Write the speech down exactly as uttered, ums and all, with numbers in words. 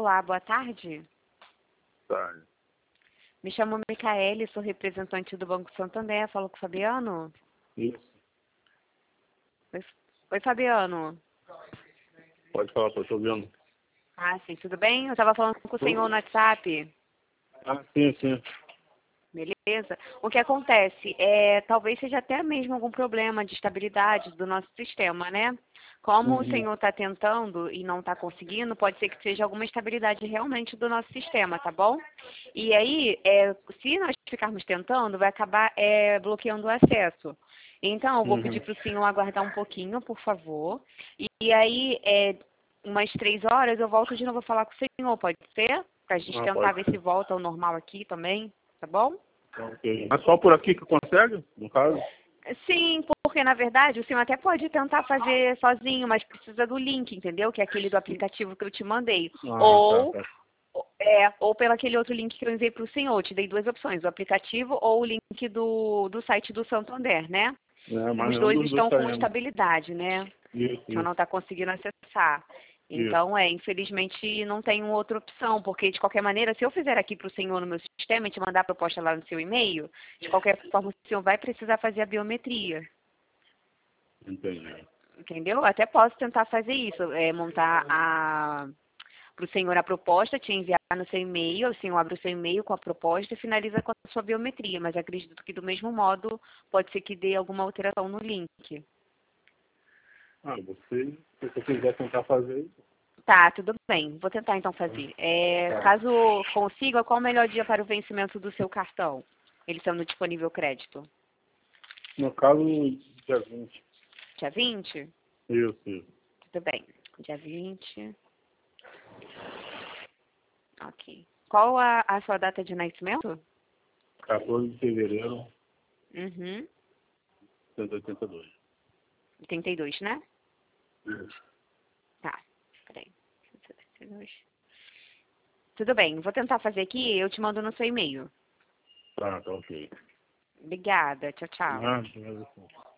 Olá, boa tarde. Tarde. Me chamo Micaele, sou representante do Banco Santander. Falo com o Fabiano? Isso. Oi, Oi, Fabiano. Pode falar, tô te ouvindo. Ah, sim, tudo bem? Eu estava falando com o senhor no WhatsApp. Ah, sim, sim. Beleza? O que acontece é, talvez seja até mesmo algum problema de estabilidade do nosso sistema, né? Como Uhum. o senhor está tentando e não está conseguindo, pode ser que seja alguma estabilidade realmente do nosso sistema, tá bom? E aí, é, se nós ficarmos tentando, vai acabar é, bloqueando o acesso. Então, eu vou Uhum. pedir para o senhor aguardar um pouquinho, por favor. E, e aí, é, umas três horas, eu volto de novo a falar com o senhor, pode ser? Para a gente Ah, tentar pode ver ser. se volta ao normal aqui também, tá bom? Ok. Mas só por aqui que consegue, no caso? Sim, porque na verdade o senhor até pode tentar fazer sozinho, mas precisa do link, entendeu? Que é aquele do aplicativo que eu te mandei. Ah, tá, Ou, tá. é, ou pelo aquele outro link que eu enviei para o senhor. Eu te dei duas opções, o aplicativo ou o link do, do site do Santander, né? É, mas Os nenhum dois dos dois estão tá com indo. estabilidade, né? Isso, Que eu não isso, está conseguindo acessar. isso. Então, é, infelizmente não tenho outra opção, porque de qualquer maneira, se eu fizer aqui para o senhor no meu sistema e te mandar a proposta lá no seu e-mail, de qualquer forma o senhor vai precisar fazer a biometria. Entendi. Entendeu? Até posso tentar fazer isso, é, montar a para o senhor a proposta, te enviar no seu e-mail, o senhor abre o seu e-mail com a proposta e finaliza com a sua biometria, mas acredito que do mesmo modo pode ser que dê alguma alteração no link. Ah, você, se você quiser tentar fazer isso. Tá, tudo bem. Vou tentar então fazer. É, Tá. caso consiga, qual o melhor dia para o vencimento do seu cartão? Ele sendo disponível crédito? No caso, dia vinte. Dia vinte? Isso, isso. Tudo bem. Dia vinte. Ok. Qual a, a sua data de nascimento? quatorze de fevereiro Uhum. de oitenta e dois. oitenta e dois, né? Isso. Tá. Peraí. oitenta e dois. Tudo bem. Vou tentar fazer aqui e eu te mando no seu e-mail. Tá, tá ok. Obrigada. Tchau, tchau. Ah, beleza.